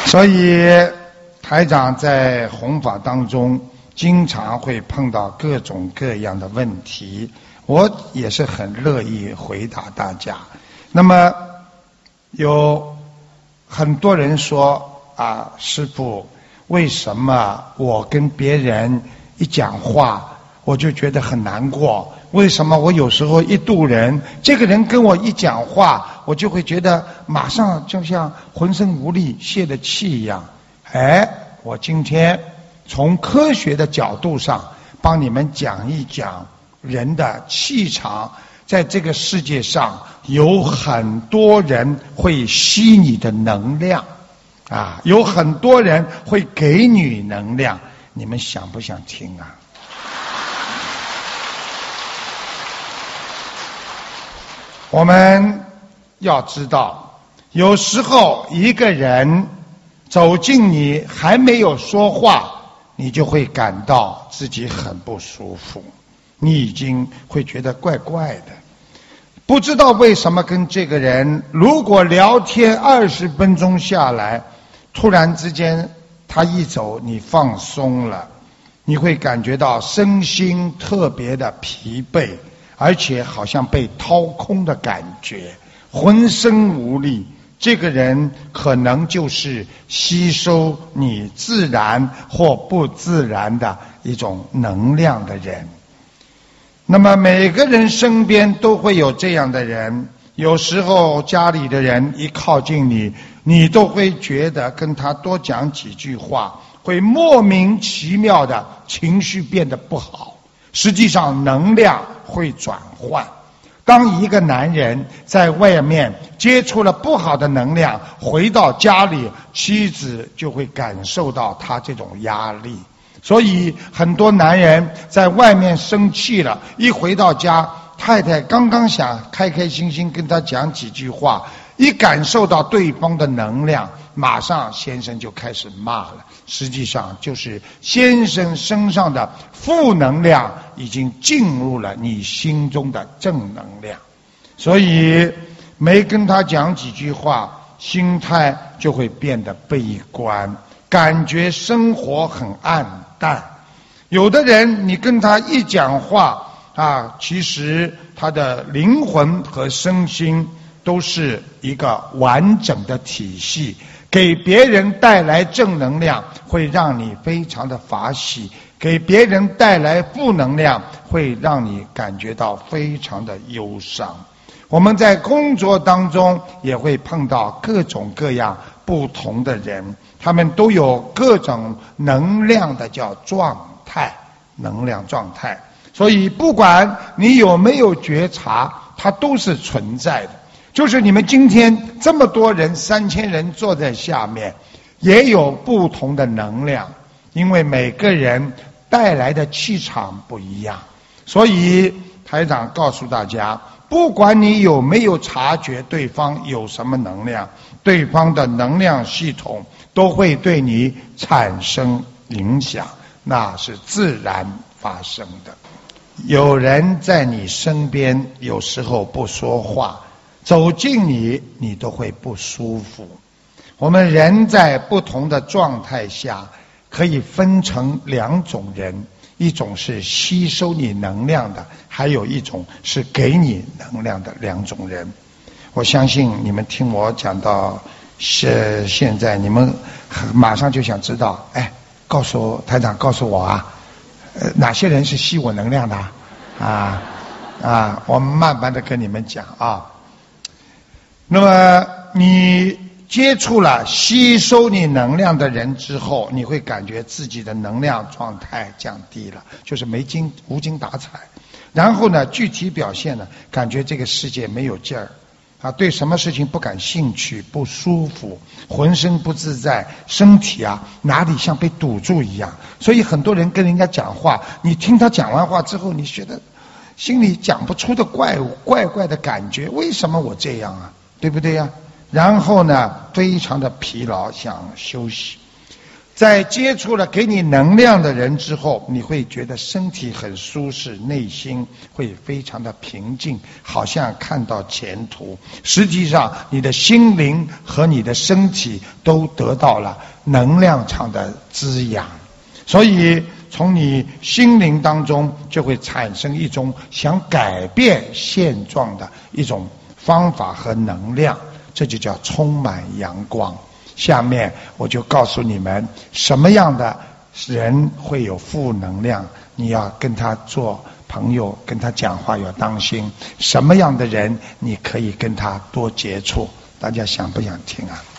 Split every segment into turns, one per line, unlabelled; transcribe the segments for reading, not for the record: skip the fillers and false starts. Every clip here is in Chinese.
所以台长在弘法当中经常会碰到各种各样的问题，我也是很乐意回答大家。那么有很多人说啊，师父，为什么我跟别人一讲话我就觉得很难过？为什么我有时候一度人，这个人跟我一讲话，我就会觉得马上就像浑身无力泄了气一样？我今天从科学的角度上帮你们讲一讲人的气场。在这个世界上有很多人会吸你的能量啊，有很多人会给你能量，你们想不想听啊？我们要知道，有时候一个人走近你还没有说话，你就会感到自己很不舒服，你已经会觉得怪怪的，不知道为什么跟这个人如果聊天20分钟下来，突然之间他一走你放松了，你会感觉到身心特别的疲惫，而且好像被掏空的感觉，浑身无力。这个人可能就是吸收你自然或不自然的一种能量的人。那么每个人身边都会有这样的人，有时候家里的人一靠近你，你都会觉得跟他多讲几句话，会莫名其妙的情绪变得不好，实际上能量会转换。当一个男人在外面接触了不好的能量，回到家里，妻子就会感受到他这种压力。所以很多男人在外面生气了，一回到家，太太刚刚想开开心心跟他讲几句话，一感受到对方的能量，马上先生就开始骂了。实际上就是先生身上的负能量已经进入了你心中的正能量，所以没跟他讲几句话，心态就会变得悲观，感觉生活很暗淡。有的人你跟他一讲话啊，其实他的灵魂和身心都是一个完整的体系，给别人带来正能量会让你非常的法喜，给别人带来负能量会让你感觉到非常的忧伤。我们在工作当中也会碰到各种各样不同的人，他们都有各种能量的叫状态，能量状态。所以不管你有没有觉察，它都是存在的。就是你们今天这么多人，3000人坐在下面，也有不同的能量，因为每个人带来的气场不一样。所以台长告诉大家，不管你有没有察觉对方有什么能量，对方的能量系统都会对你产生影响，那是自然发生的。有人在你身边有时候不说话，走近你，你都会不舒服。我们人在不同的状态下可以分成2种人，一种是吸收你能量的，还有一种是给你能量的2种人。我相信你们听我讲到现在，你们马上就想知道，告诉台长，告诉我啊，哪些人是吸我能量的我们慢慢的跟你们讲啊。那么你接触了吸收你能量的人之后，你会感觉自己的能量状态降低了，就是无精打采。然后呢，具体表现呢，感觉这个世界没有劲儿对什么事情不感兴趣，不舒服，浑身不自在，身体哪里像被堵住一样。所以很多人跟人家讲话，你听他讲完话之后，你觉得心里讲不出的怪的感觉，为什么我这样对不对呀？然后呢，非常的疲劳，想休息。 在接触了给你能量的人之后，你会觉得身体很舒适，内心会非常的平静，好像看到前途。实际上你的心灵和你的身体都得到了能量场的滋养，所以从你心灵当中就会产生一种想改变现状的一种方法和能量，这就叫充满阳光。下面我就告诉你们什么样的人会有负能量，你要跟他做朋友，跟他讲话要当心。什么样的人你可以跟他多接触，大家想不想听啊？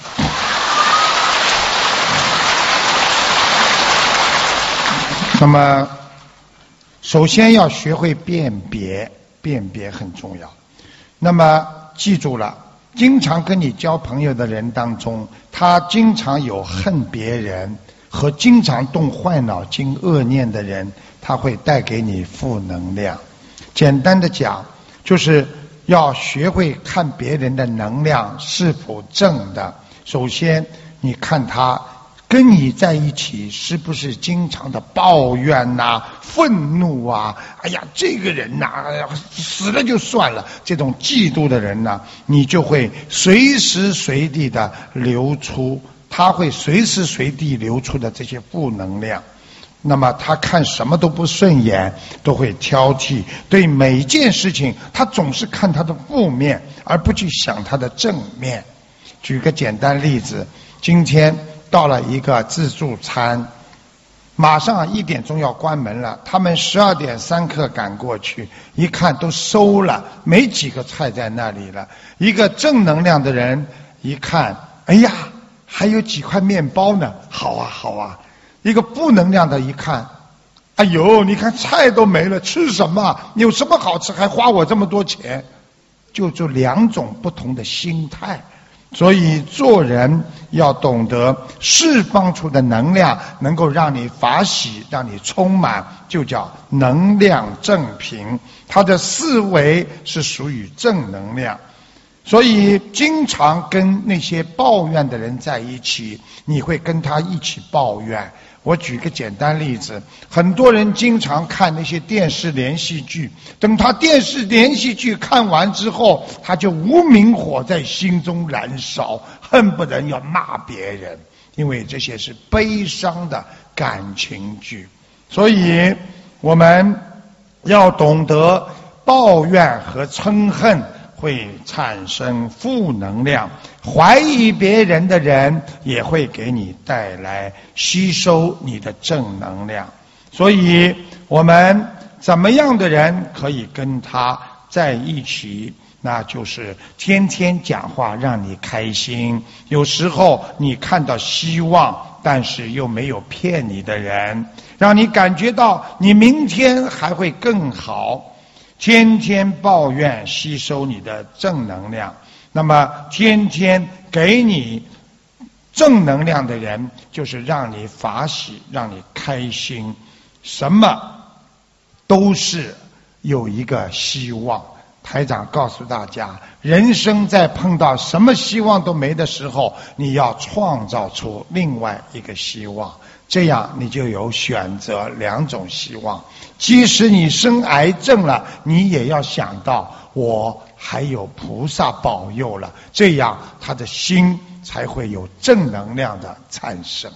那么首先要学会辨别，辨别很重要。那么记住了，经常跟你交朋友的人当中，他经常有恨别人和经常动坏脑筋恶念的人，他会带给你负能量。简单的讲，就是要学会看别人的能量是否正的。首先你看他跟你在一起是不是经常的抱怨啊、愤怒啊，哎呀这个人呐、死了就算了，这种嫉妒的人呢，你就会随时随地的流出，他会随时随地流出的这些负能量。那么他看什么都不顺眼，都会挑剔，对每件事情他总是看他的负面，而不去想他的正面。举个简单例子，今天到了一个自助餐，马上1点钟要关门了，他们12点3刻赶过去，一看都收了，没几个菜在那里了。一个正能量的人一看，哎呀还有几块面包呢，好啊好啊。一个负能量的一看，哎呦你看菜都没了，吃什么？有什么好吃还花我这么多钱？就两种不同的心态。所以做人要懂得释放出的能量能够让你法喜，让你充满，就叫能量正频，他的思维是属于正能量。所以经常跟那些抱怨的人在一起，你会跟他一起抱怨。我举个简单例子，很多人经常看那些电视连续剧，等他电视连续剧看完之后，他就无名火在心中燃烧，恨不得要骂别人，因为这些是悲伤的感情剧。所以我们要懂得抱怨和嗔恨会产生负能量，怀疑别人的人也会给你带来吸收你的正能量。所以我们怎么样的人可以跟他在一起？那就是天天讲话让你开心，有时候你看到希望，但是又没有骗你的人，让你感觉到你明天还会更好。天天抱怨吸收你的正能量，那么天天给你正能量的人，就是让你法喜，让你开心，什么都是有一个希望。台长告诉大家，人生在碰到什么希望都没的时候，你要创造出另外一个希望，这样你就有选择2种希望。即使你生癌症了，你也要想到我还有菩萨保佑了，这样他的心才会有正能量的产生。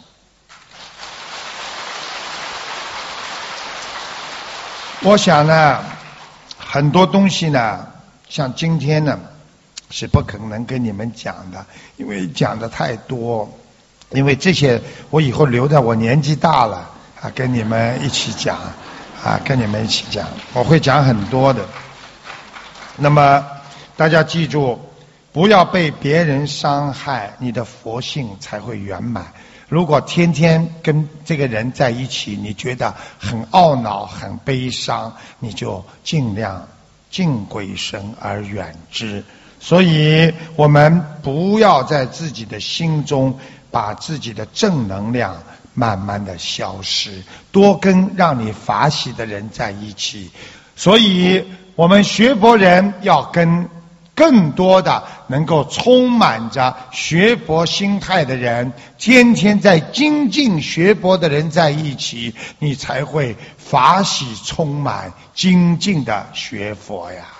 我想呢，很多东西呢，像今天呢是不可能跟你们讲的，因为讲的太多，因为这些我以后留在我年纪大了啊，跟你们一起讲啊，跟你们一起讲，我会讲很多的。那么大家记住，不要被别人伤害，你的佛性才会圆满。如果天天跟这个人在一起，你觉得很懊恼很悲伤，你就尽量敬鬼神而远之。所以我们不要在自己的心中把自己的正能量慢慢的消失，多跟让你法喜的人在一起。所以我们学佛人要跟更多的能够充满着学佛心态的人，天天在精进学佛的人在一起，你才会法喜充满，精进的学佛呀。